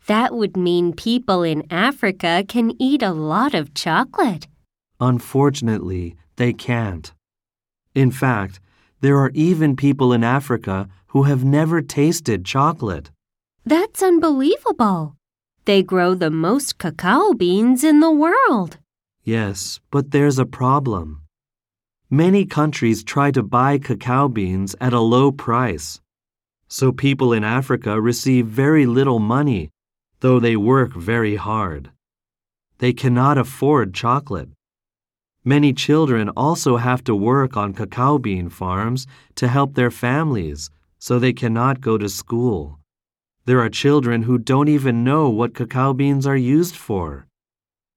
That would mean people in Africa can eat a lot of chocolate. Unfortunately, they can't. In fact, there are even people in Africa who have never tasted chocolate. That's unbelievable. They grow the most cacao beans in the world. Yes, but there's a problem. Many countries try to buy cacao beans at a low price. So people in Africa receive very little money, though they work very hard. They cannot afford chocolate. Many children also have to work on cacao bean farms to help their families, so they cannot go to school. There are children who don't even know what cacao beans are used for.